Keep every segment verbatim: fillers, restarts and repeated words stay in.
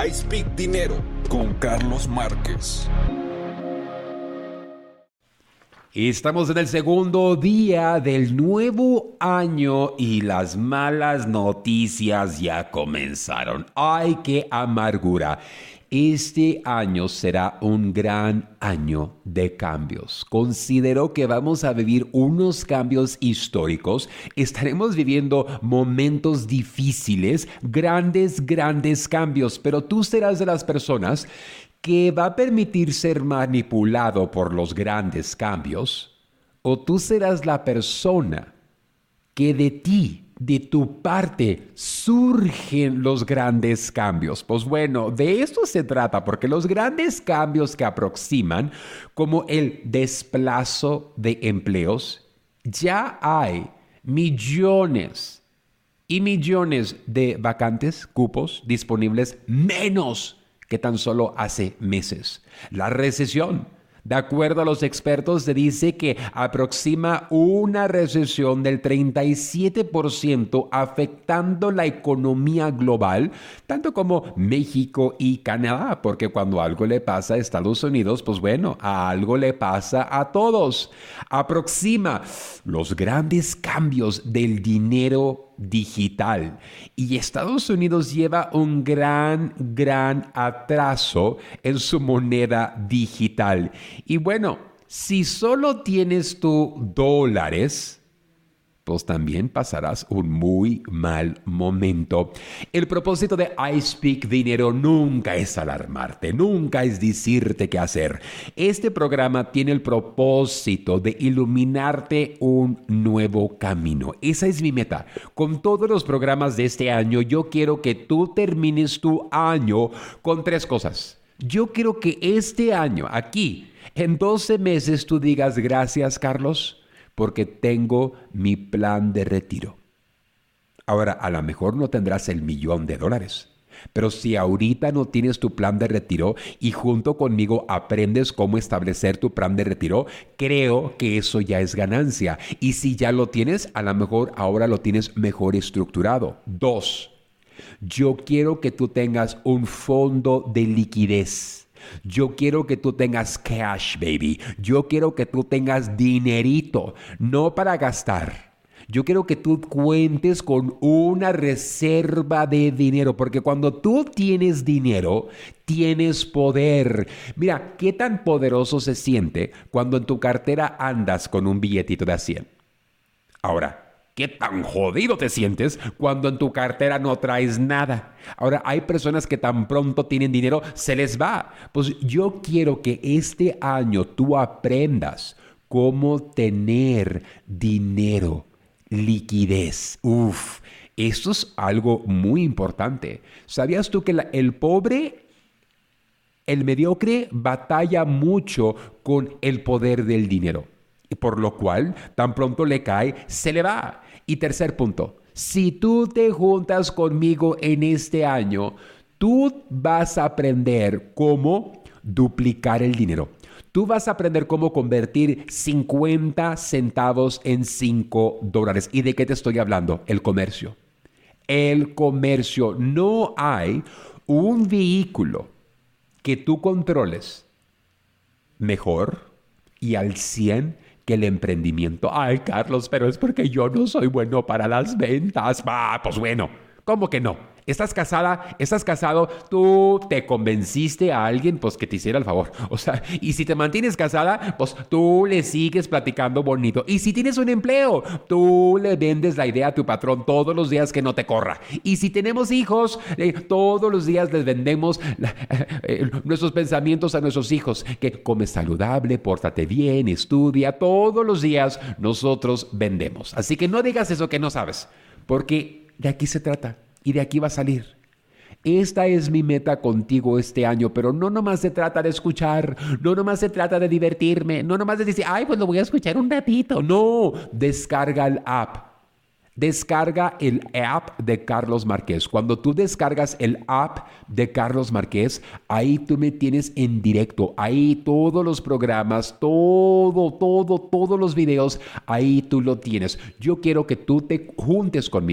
I Speak Dinero con Carlos Márquez. Estamos en el segundo día del nuevo año y las malas noticias ya comenzaron. ¡Ay, qué amargura! Este año será un gran año de cambios. Considero que vamos a vivir unos cambios históricos. Estaremos viviendo momentos difíciles, grandes, grandes cambios, pero tú serás de las personas que va a permitir ser manipulado por los grandes cambios, o tú serás la persona que de ti, de tu parte, surgen los grandes cambios. Pues bueno, de esto se trata, porque los grandes cambios que aproximan, como el desplazo de empleos, ya hay millones y millones de vacantes, cupos disponibles, menos que tan solo hace meses. La recesión, de acuerdo a los expertos, se dice que aproxima una recesión del treinta y siete por ciento, afectando la economía global, tanto como México y Canadá, porque cuando algo le pasa a Estados Unidos, pues bueno, a algo le pasa a todos. Aproxima los grandes cambios del dinero digital. Y Estados Unidos lleva un gran, gran atraso en su moneda digital. Y bueno, si solo tienes tú dólares, pues también pasarás un muy mal momento. El propósito de I Speak Dinero nunca es alarmarte, nunca es decirte qué hacer. Este programa tiene el propósito de iluminarte un nuevo camino. Esa es mi meta. Con todos los programas de este año, yo quiero que tú termines tu año con tres cosas. Yo quiero que este año, aquí, en doce meses, tú digas gracias, Carlos, porque tengo mi plan de retiro. Ahora, a lo mejor no tendrás el millón de dólares, pero si ahorita no tienes tu plan de retiro y junto conmigo aprendes cómo establecer tu plan de retiro, creo que eso ya es ganancia. Y si ya lo tienes, a lo mejor ahora lo tienes mejor estructurado. Dos, yo quiero que tú tengas un fondo de liquidez. Yo quiero que tú tengas cash, baby. Yo quiero que tú tengas dinerito, no para gastar. Yo quiero que tú cuentes con una reserva de dinero, porque cuando tú tienes dinero, tienes poder. Mira, ¿qué tan poderoso se siente cuando en tu cartera andas con un billetito de a cien? Ahora, ¿qué tan jodido te sientes cuando en tu cartera no traes nada? Ahora, hay personas que tan pronto tienen dinero, se les va. Pues yo quiero que este año tú aprendas cómo tener dinero, liquidez. Uf, esto es algo muy importante. ¿Sabías tú que la, el pobre, el mediocre, batalla mucho con el poder del dinero? Por lo cual, tan pronto le cae, se le va. Y tercer punto, si tú te juntas conmigo en este año, tú vas a aprender cómo duplicar el dinero. Tú vas a aprender cómo convertir cincuenta centavos en cinco dólares. ¿Y de qué te estoy hablando? El comercio. El comercio. No hay un vehículo que tú controles mejor y al cien que el emprendimiento. Ay, Carlos, pero es porque yo no soy bueno para las ventas. Ah, pues bueno, ¿cómo que no? ¿Estás casada? ¿Estás casado? Tú te convenciste a alguien, pues, que te hiciera el favor. O sea, y si te mantienes casada, pues, tú le sigues platicando bonito. Y si tienes un empleo, tú le vendes la idea a tu patrón todos los días que no te corra. Y si tenemos hijos, eh, todos los días les vendemos la, eh, nuestros pensamientos a nuestros hijos. Que come saludable, pórtate bien, estudia. Todos los días nosotros vendemos. Así que no digas eso que no sabes, porque de aquí se trata. Y de aquí va a salir. Esta es mi meta contigo este año, pero no nomás se trata de escuchar, no nomás se trata de divertirme, no nomás de decir, ay, pues lo voy a escuchar un ratito. No, descarga el app. Descarga el app de Carlos Márquez. Cuando tú descargas el app de Carlos Márquez, ahí tú me tienes en directo. Ahí todos los programas, todo, todo, todos los videos, ahí tú lo tienes. Yo quiero que tú te juntes conmigo.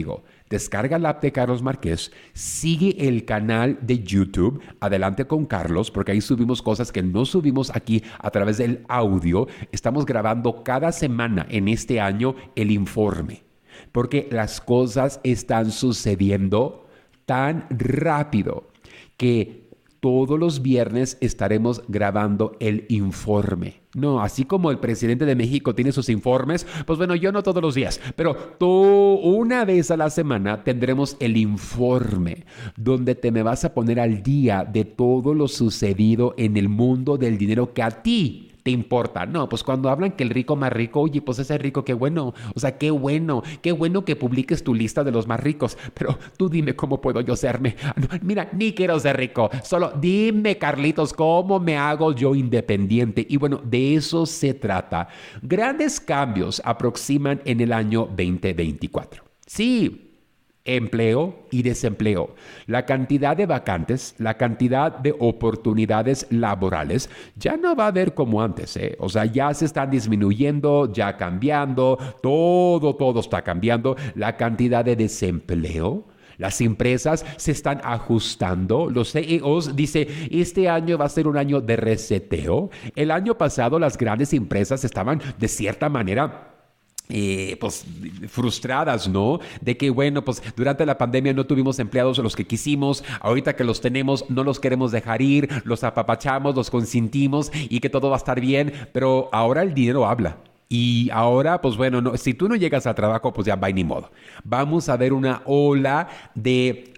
Descarga la app de Carlos Márquez, sigue el canal de YouTube, Adelante con Carlos, porque ahí subimos cosas que no subimos aquí a través del audio. Estamos grabando cada semana en este año el informe, porque las cosas están sucediendo tan rápido que todos los viernes estaremos grabando el informe. No, así como el presidente de México tiene sus informes, pues bueno, yo no todos los días, pero tú, una vez a la semana tendremos el informe, donde te me vas a poner al día de todo lo sucedido en el mundo del dinero que a ti te importa. No, pues cuando hablan que el rico más rico, oye, pues ese rico, qué bueno. O sea, qué bueno, qué bueno que publiques tu lista de los más ricos. Pero tú dime cómo puedo yo serme. No, mira, ni quiero ser rico. Solo dime, Carlitos, cómo me hago yo independiente. Y bueno, de eso se trata. Grandes cambios aproximan en el año veinte veinticuatro. Sí. Empleo y desempleo. La cantidad de vacantes, la cantidad de oportunidades laborales, ya no va a haber como antes, ¿eh? O sea, ya se están disminuyendo, ya cambiando, todo, todo está cambiando. La cantidad de desempleo. Las empresas se están ajustando. Los C E Os dicen, este año va a ser un año de reseteo. El año pasado las grandes empresas estaban de cierta manera Eh, pues frustradas, ¿no? De que, bueno, pues durante la pandemia no tuvimos empleados los que quisimos, ahorita que los tenemos no los queremos dejar ir, los apapachamos, los consentimos y que todo va a estar bien, pero ahora el dinero habla. Y ahora, pues bueno, no, si tú no llegas al trabajo, pues ya va y ni modo. Vamos a ver una ola de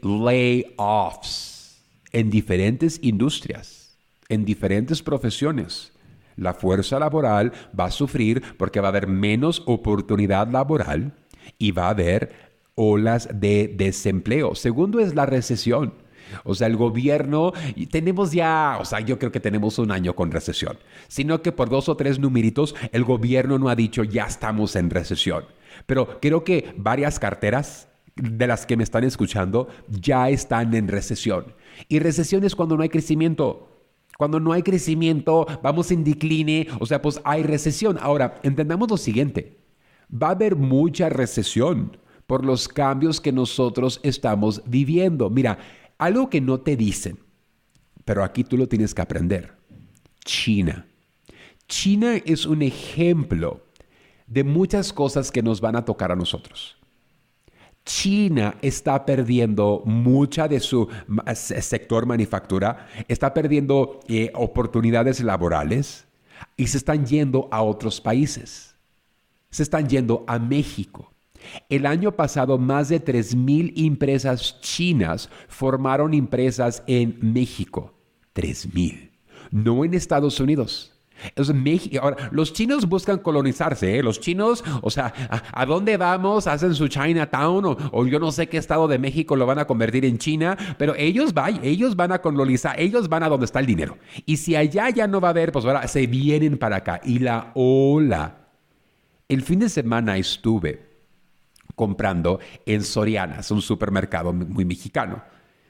layoffs en diferentes industrias, en diferentes profesiones. La fuerza laboral va a sufrir porque va a haber menos oportunidad laboral y va a haber olas de desempleo. Segundo es la recesión. O sea, el gobierno, tenemos ya, o sea, yo creo que tenemos un año con recesión, sino que por dos o tres numeritos el gobierno no ha dicho ya estamos en recesión. Pero creo que varias carteras de las que me están escuchando ya están en recesión. Y recesión es cuando no hay crecimiento. Cuando no hay crecimiento, vamos en decline, o sea, pues hay recesión. Ahora, entendamos lo siguiente. Va a haber mucha recesión por los cambios que nosotros estamos viviendo. Mira, algo que no te dicen, pero aquí tú lo tienes que aprender. China. China es un ejemplo de muchas cosas que nos van a tocar a nosotros. China está perdiendo mucha de su sector manufactura, está perdiendo eh, oportunidades laborales y se están yendo a otros países. Se están yendo a México. El año pasado, más de tres mil empresas chinas formaron empresas en México. tres mil. No en Estados Unidos. Es México. Ahora, los chinos buscan colonizarse, ¿eh? Los chinos, o sea, ¿a, a dónde vamos? Hacen su Chinatown o, o yo no sé qué estado de México lo van a convertir en China, pero ellos, va, ellos van a colonizar, ellos van a donde está el dinero. Y si allá ya no va a haber, pues ahora se vienen para acá. Y la ola. El fin de semana estuve comprando en Soriana, es un supermercado muy mexicano.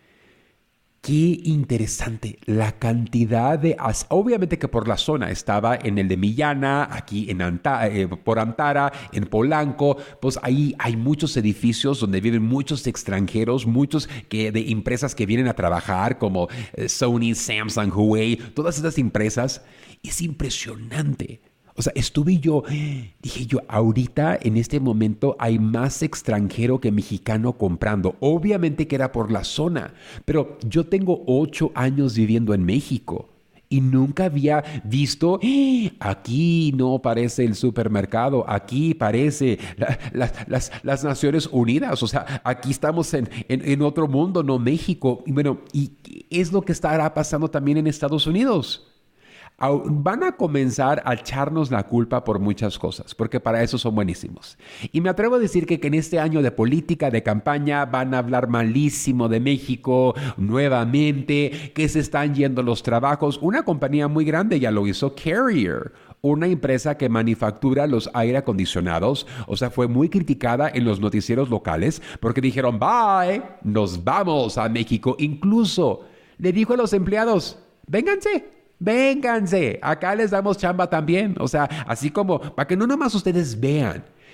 Qué interesante la cantidad de... Obviamente que por la zona estaba en el de Millana, aquí en Anta, eh, por Antara, en Polanco, pues ahí hay muchos edificios donde viven muchos extranjeros, muchos que, de empresas que vienen a trabajar como eh, Sony, Samsung, Huawei, todas esas empresas. Es impresionante. O sea, estuve yo, dije yo, ahorita en este momento hay más extranjero que mexicano comprando. Obviamente que era por la zona, pero yo tengo ocho años viviendo en México y nunca había visto, aquí no parece el supermercado, aquí parece la, la, las, las Naciones Unidas. O sea, aquí estamos en, en, en otro mundo, no México. Y bueno, y es lo que estará pasando también en Estados Unidos. Van a comenzar a echarnos la culpa por muchas cosas, porque para eso son buenísimos. Y me atrevo a decir que, que en este año de política, de campaña, van a hablar malísimo de México nuevamente, que se están yendo los trabajos. Una compañía muy grande ya lo hizo, Carrier, una empresa que manufactura los aire acondicionados. O sea, fue muy criticada en los noticieros locales porque dijeron, bye, nos vamos a México. Incluso le dijo a los empleados, vénganse. Vénganse, acá les damos chamba también. O sea, así como para que no nomás ustedes vean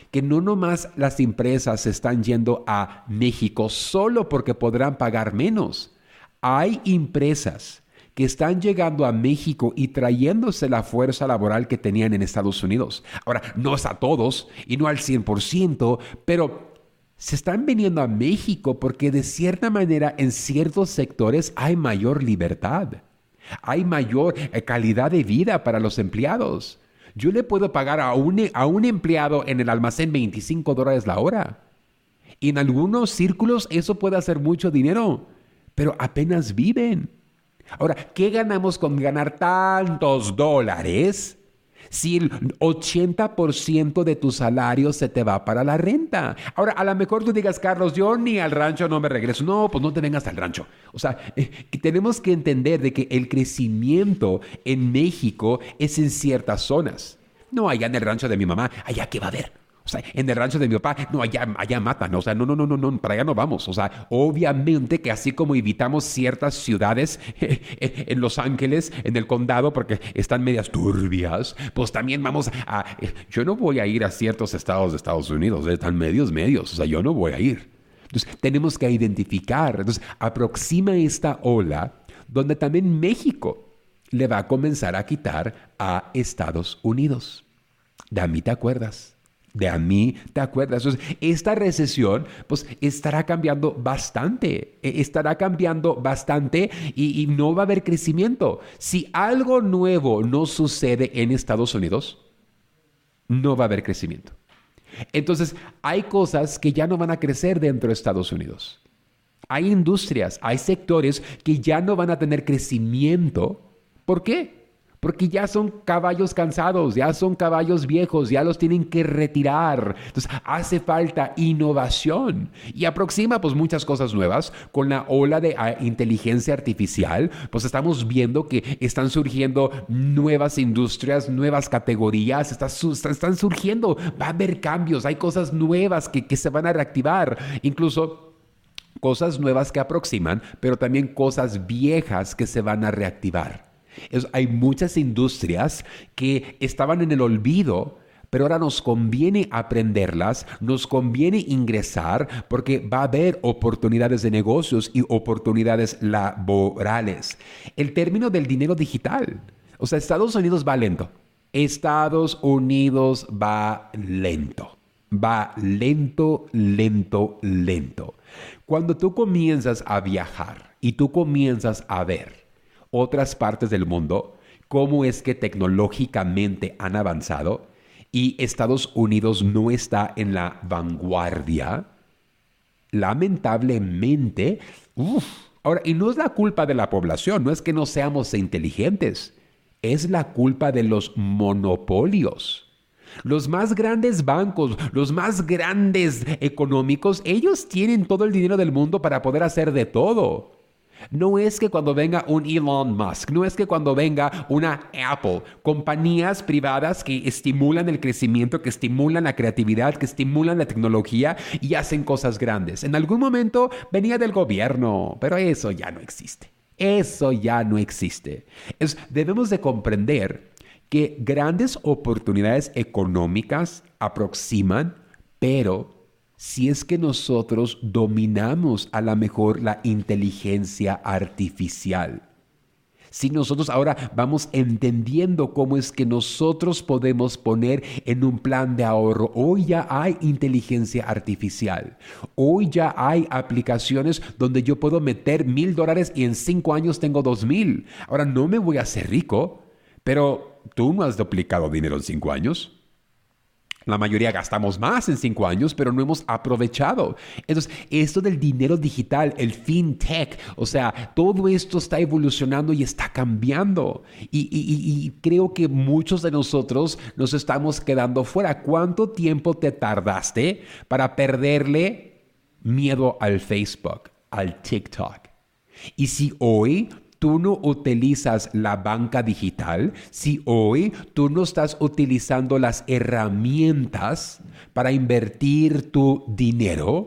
que no nomás las empresas se están yendo a México solo porque podrán pagar menos. Hay empresas que están llegando a México y trayéndose la fuerza laboral que tenían en Estados Unidos. Ahora, no es a todos y no al cien por ciento, pero se están viniendo a México porque de cierta manera en ciertos sectores hay mayor libertad. Hay mayor eh, calidad de vida para los empleados. Yo le puedo pagar a un, a un empleado en el almacén veinticinco dólares la hora. Y en algunos círculos eso puede hacer mucho dinero, pero apenas viven. Ahora, ¿qué ganamos con ganar tantos dólares si el ochenta por ciento de tu salario se te va para la renta? Ahora, a lo mejor tú digas, Carlos, yo ni al rancho no me regreso. No, pues no te vengas al rancho. O sea, eh, que tenemos que entender de que el crecimiento en México es en ciertas zonas. No allá en el rancho de mi mamá, allá ¿qué va a haber? O sea, en el rancho de mi papá, no, allá, allá matan. O sea, no, no, no, no, no, para allá no vamos. O sea, obviamente que así como evitamos ciertas ciudades en Los Ángeles, en el condado, porque están medias turbias, pues también vamos a... Yo no voy a ir a ciertos estados de Estados Unidos, están medios, medios. O sea, yo no voy a ir. Entonces, tenemos que identificar. Entonces, aproxima esta ola donde también México le va a comenzar a quitar a Estados Unidos. De a mí te acuerdas. De a mí, ¿te acuerdas? Entonces, esta recesión, pues, estará cambiando bastante. Estará cambiando bastante y, y no va a haber crecimiento. Si algo nuevo no sucede en Estados Unidos, no va a haber crecimiento. Entonces, hay cosas que ya no van a crecer dentro de Estados Unidos. Hay industrias, hay sectores que ya no van a tener crecimiento. ¿Por qué? Porque ya son caballos cansados, ya son caballos viejos, ya los tienen que retirar. Entonces hace falta innovación y aproxima pues muchas cosas nuevas. Con la ola de uh, inteligencia artificial, pues estamos viendo que están surgiendo nuevas industrias, nuevas categorías, está, está, están surgiendo, va a haber cambios, hay cosas nuevas que, que se van a reactivar, incluso cosas nuevas que aproximan, pero también cosas viejas que se van a reactivar. Es, hay muchas industrias que estaban en el olvido, pero ahora nos conviene aprenderlas, nos conviene ingresar porque va a haber oportunidades de negocios y oportunidades laborales. El término del dinero digital, o sea, Estados Unidos va lento. Estados Unidos va lento. Va lento, lento, lento. Cuando tú comienzas a viajar y tú comienzas a ver otras partes del mundo, cómo es que tecnológicamente han avanzado y Estados Unidos no está en la vanguardia, lamentablemente, uff, ahora, y no es la culpa de la población, no es que no seamos inteligentes, es la culpa de los monopolios. Los más grandes bancos, los más grandes económicos, ellos tienen todo el dinero del mundo para poder hacer de todo. No es que cuando venga un Elon Musk, no es que cuando venga una Apple, compañías privadas que estimulan el crecimiento, que estimulan la creatividad, que estimulan la tecnología y hacen cosas grandes. En algún momento venía del gobierno, pero eso ya no existe. Eso ya no existe. Es, debemos de comprender que grandes oportunidades económicas aproximan, pero si es que nosotros dominamos a lo mejor la inteligencia artificial, si nosotros ahora vamos entendiendo cómo es que nosotros podemos poner en un plan de ahorro, hoy ya hay inteligencia artificial, hoy ya hay aplicaciones donde yo puedo meter mil dólares y en cinco años tengo dos mil. Ahora no me voy a hacer rico, pero tú no has duplicado dinero en cinco años. La mayoría gastamos más en cinco años, pero no hemos aprovechado. Entonces, esto del dinero digital, el fintech, o sea, todo esto está evolucionando y está cambiando. Y, y, y creo que muchos de nosotros nos estamos quedando fuera. ¿Cuánto tiempo te tardaste para perderle miedo al Facebook, al TikTok? Y si hoy tú no utilizas la banca digital, si hoy tú no estás utilizando las herramientas para invertir tu dinero,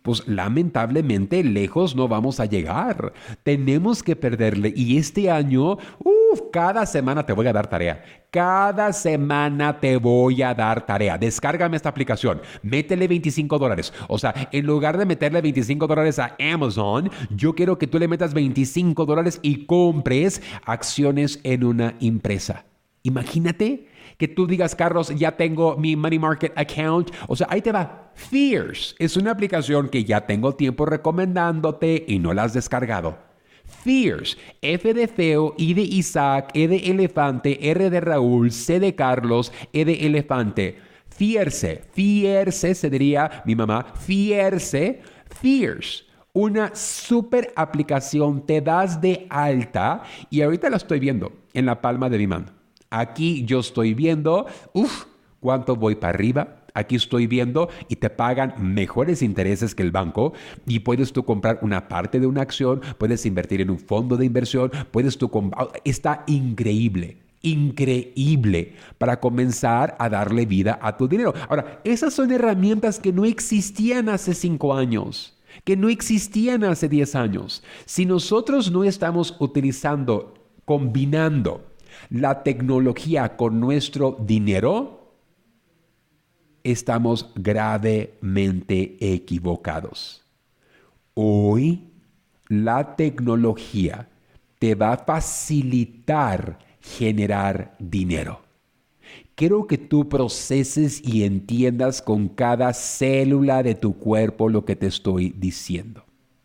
pues lamentablemente lejos no vamos a llegar. Tenemos que perderle. Y este año, uff, cada semana te voy a dar tarea. Cada semana te voy a dar tarea. Descárgame esta aplicación. Métele veinticinco dólares. O sea, en lugar de meterle veinticinco dólares a Amazon, yo quiero que tú le metas veinticinco dólares y compres acciones en una empresa. Imagínate que tú digas, Carlos, ya tengo mi Money Market Account. O sea, ahí te va. Fierce es una aplicación que ya tengo tiempo recomendándote y no la has descargado. Fierce, F de feo, I de Isaac, E de elefante, R de Raúl, C de Carlos, E de elefante. Fierce, fierce se diría mi mamá, fierce, fierce. Una super aplicación, te das de alta y ahorita la estoy viendo en la palma de mi mano. Aquí yo estoy viendo, uff, cuánto voy para arriba. Aquí estoy viendo y te pagan mejores intereses que el banco y puedes tú comprar una parte de una acción, puedes invertir en un fondo de inversión, puedes tú comprar. Está increíble, increíble para comenzar a darle vida a tu dinero. Ahora, esas son herramientas que no existían hace cinco años, que no existían hace diez años. Si nosotros no estamos utilizando, combinando la tecnología con nuestro dinero, estamos gravemente equivocados. Hoy, la tecnología te va a facilitar generar dinero. Quiero que tú proceses y entiendas con cada célula de tu cuerpo lo que te estoy diciendo.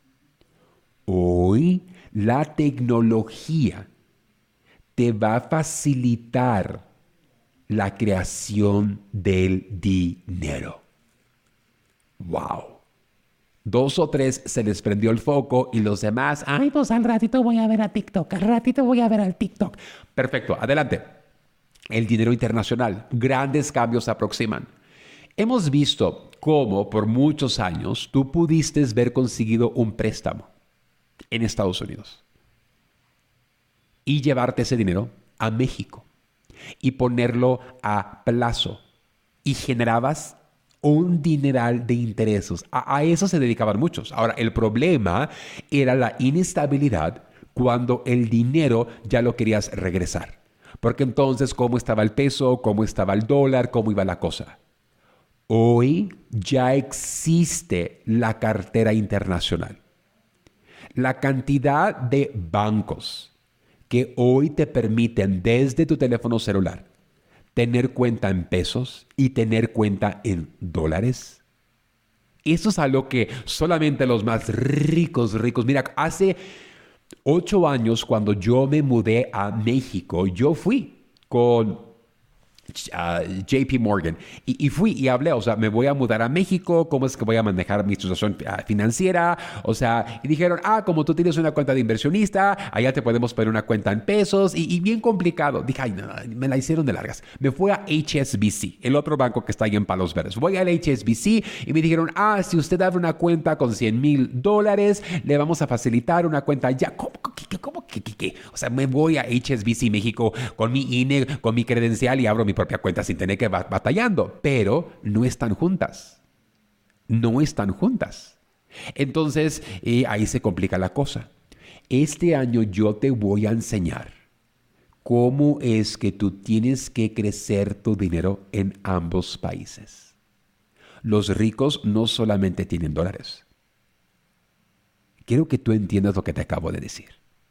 Hoy, la tecnología te va a facilitar la creación del dinero. ¡Wow! Dos o tres se les prendió el foco y los demás, ay, pues al ratito voy a ver a TikTok, al ratito voy a ver al TikTok. Perfecto, adelante. El dinero internacional, grandes cambios se aproximan. Hemos visto cómo por muchos años tú pudiste haber conseguido un préstamo en Estados Unidos y llevarte ese dinero a México y ponerlo a plazo y generabas un dineral de intereses. A, a eso se dedicaban muchos. Ahora, el problema era la inestabilidad cuando el dinero ya lo querías regresar. Porque entonces, ¿cómo estaba el peso? ¿Cómo estaba el dólar? ¿Cómo iba la cosa? Hoy ya existe la cartera internacional. La cantidad de bancos que hoy te permiten desde tu teléfono celular tener cuenta en pesos y tener cuenta en dólares. Eso es algo que solamente los más ricos, ricos. Mira, hace ocho años cuando yo me mudé a México, yo fui con Uh, J P Morgan y, y fui y hablé, o sea, me voy a mudar a México, ¿cómo es que voy a manejar mi situación uh, financiera? O sea, y dijeron, ah, como tú tienes una cuenta de inversionista, allá te podemos poner una cuenta en pesos y, y bien complicado. Dije, ay, no, me la hicieron de largas. Me fui a H S B C, el otro banco que está ahí en Palos Verdes. Voy al H S B C y me dijeron, ah, si usted abre una cuenta con cien mil dólares, le vamos a facilitar una cuenta ya. ¿Cómo? ¿Qué? ¿Cómo? ¿Qué? ¿Qué? ¿Qué? O sea, me voy a H S B C México con mi I N E, con mi credencial y abro mi propia cuenta sin tener que bat- batallando, pero no están juntas. No están juntas. Entonces, eh, ahí se complica la cosa. Este año yo te voy a enseñar cómo es que tú tienes que crecer tu dinero en ambos países. Los ricos no solamente tienen dólares. Quiero que tú entiendas lo que te acabo de decir.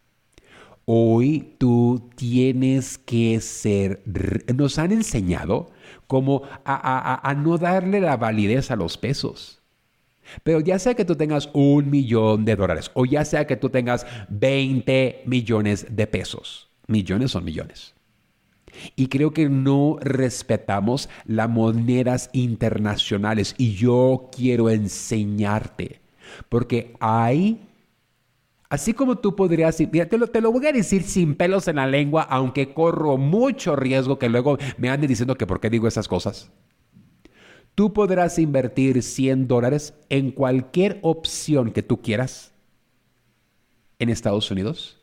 Hoy tú tienes que ser... Nos han enseñado como a, a, a no darle la validez a los pesos. Pero ya sea que tú tengas un millón de dólares o ya sea que tú tengas veinte millones de pesos. Millones son millones. Y creo que no respetamos las monedas internacionales. Y yo quiero enseñarte. Porque hay... Así como tú podrías, mira, te lo, te lo voy a decir sin pelos en la lengua, aunque corro mucho riesgo que luego me anden diciendo que por qué digo esas cosas. Tú podrás invertir cien dólares en cualquier opción que tú quieras en Estados Unidos.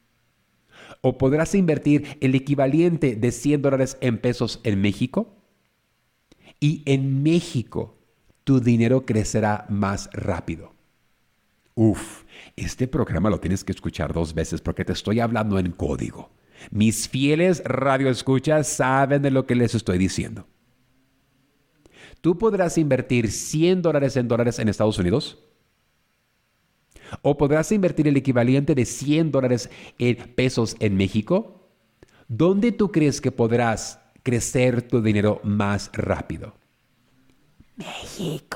O podrás invertir el equivalente de cien dólares en pesos en México. Y en México tu dinero crecerá más rápido. Uf, este programa lo tienes que escuchar dos veces porque te estoy hablando en código. Mis fieles radioescuchas saben de lo que les estoy diciendo. Tú podrás invertir cien dólares en dólares en Estados Unidos o podrás invertir el equivalente de cien dólares en pesos en México. ¿Dónde tú crees que podrás crecer tu dinero más rápido? México.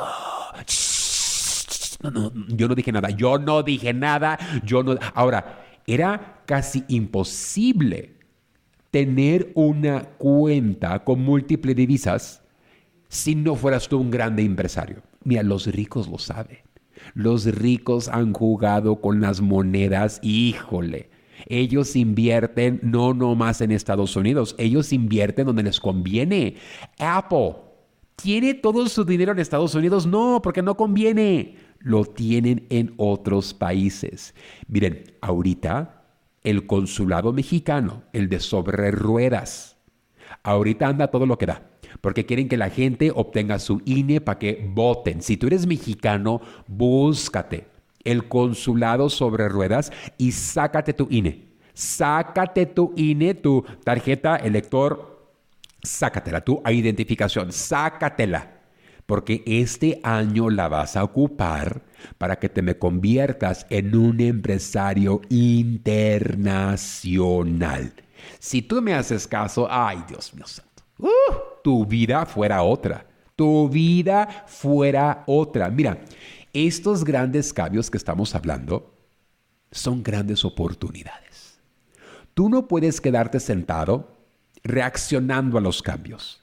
No, no, yo no dije nada, yo no dije nada, yo no... Ahora, era casi imposible tener una cuenta con múltiples divisas si no fueras tú un grande empresario. Mira, los ricos lo saben. Los ricos han jugado con las monedas y, híjole, ellos invierten no nomás en Estados Unidos, ellos invierten donde les conviene. Apple ¿tiene todo su dinero en Estados Unidos? No, porque no conviene. Lo tienen en otros países. Miren, ahorita el consulado mexicano, el de sobre ruedas, ahorita anda todo lo que da, porque quieren que la gente obtenga su I N E para que voten. Si tú eres mexicano, búscate el consulado sobre ruedas y sácate tu I N E. Sácate tu I N E, tu tarjeta elector, sácatela, tu identificación, sácatela. Porque este año la vas a ocupar para que te me conviertas en un empresario internacional. Si tú me haces caso, ay, Dios mío santo, uh, tu vida fuera otra. Tu vida fuera otra. Mira, estos grandes cambios que estamos hablando son grandes oportunidades. Tú no puedes quedarte sentado reaccionando a los cambios.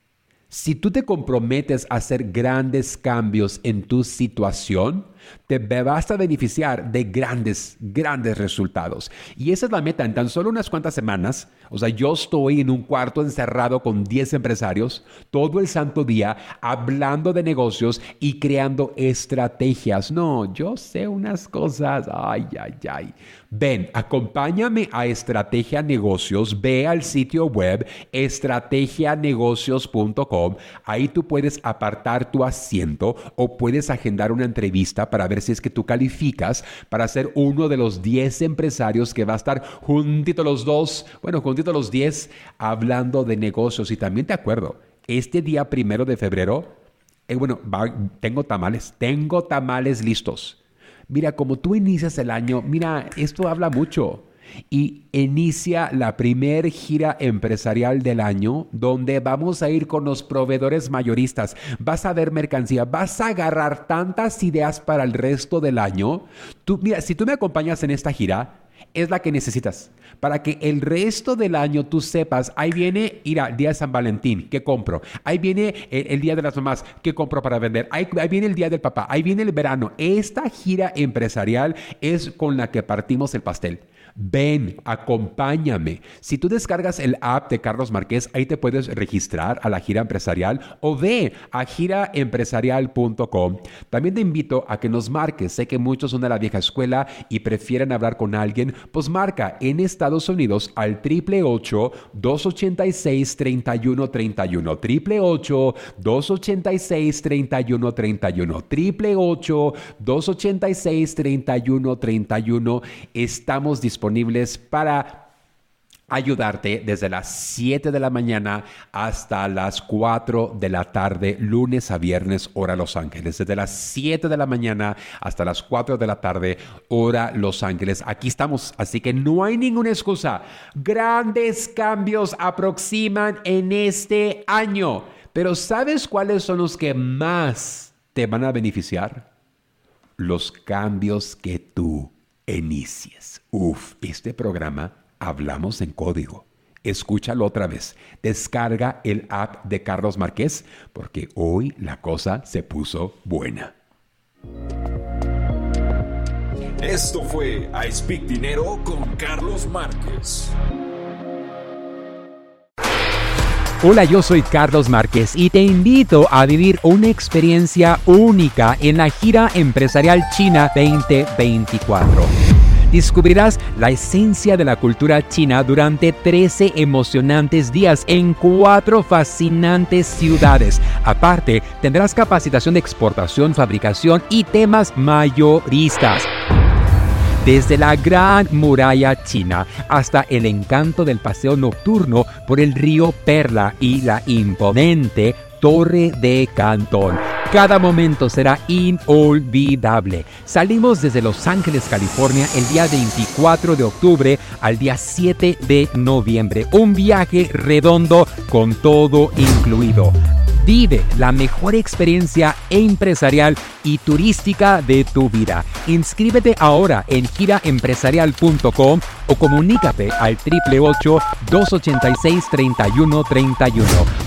Si tú te comprometes a hacer grandes cambios en tu situación, te vas a beneficiar de grandes, grandes resultados. Y esa es la meta. En tan solo unas cuantas semanas, o sea, yo estoy en un cuarto encerrado con diez empresarios todo el santo día hablando de negocios y creando estrategias. No, yo sé unas cosas. Ay, ay, ay. Ven, acompáñame a Estrategia Negocios. Ve al sitio web estrategia negocios punto com. Ahí tú puedes apartar tu asiento o puedes agendar una entrevista para ver si es que tú calificas para ser uno de los diez empresarios que va a estar juntito los dos, bueno, juntito los diez hablando de negocios. Y también te acuerdo, este día primero de febrero, eh, bueno, va, tengo tamales, tengo tamales listos. Mira, como tú inicias el año, mira, esto habla mucho. Y inicia la primer gira empresarial del año donde vamos a ir con los proveedores mayoristas. Vas a ver mercancía, vas a agarrar tantas ideas para el resto del año. Tú, mira, si tú me acompañas en esta gira, es la que necesitas para que el resto del año tú sepas, ahí viene, mira, el día de San Valentín, ¿qué compro? Ahí viene el, el día de las mamás, ¿qué compro para vender? Ahí, ahí viene el día del papá, ahí viene el verano. Esta gira empresarial es con la que partimos el pastel. Ven, acompáñame. Si tú descargas el app de Carlos Márquez, ahí te puedes registrar a la gira empresarial o ve a gira empresarial punto com. También te invito a que nos marques. Sé que muchos son de la vieja escuela y prefieren hablar con alguien. Pues marca en Estados Unidos al triple ocho, dos ochenta y seis, treinta y uno treinta y uno. Triple ocho, dos ochenta y seis, treinta y uno treinta y uno. Triple ocho, dos ochenta y seis, treinta y uno treinta y uno. Estamos disponibles disponibles para ayudarte desde las siete de la mañana hasta las cuatro de la tarde, lunes a viernes, hora Los Ángeles. Desde las siete de la mañana hasta las cuatro de la tarde, hora Los Ángeles. Aquí estamos, así que no hay ninguna excusa. Grandes cambios aproximan en este año. Pero ¿sabes cuáles son los que más te van a beneficiar? Los cambios que tú inicies. Uf, este programa hablamos en código. Escúchalo otra vez. Descarga el app de Carlos Márquez porque hoy la cosa se puso buena. Esto fue I Speak Dinero con Carlos Márquez. Hola, yo soy Carlos Márquez y te invito a vivir una experiencia única en la gira empresarial China veinte veinticuatro. Descubrirás la esencia de la cultura china durante trece emocionantes días en cuatro fascinantes ciudades. Aparte, tendrás capacitación de exportación, fabricación y temas mayoristas. Desde la Gran Muralla China hasta el encanto del paseo nocturno por el río Perla y la imponente Torre de Cantón. Cada momento será inolvidable. Salimos desde Los Ángeles, California, el día veinticuatro de octubre al día siete de noviembre. Un viaje redondo con todo incluido. Vive la mejor experiencia empresarial y turística de tu vida. Inscríbete ahora en gira empresarial punto com o comunícate al triple ocho, dos ochenta y seis, treinta y uno treinta y uno.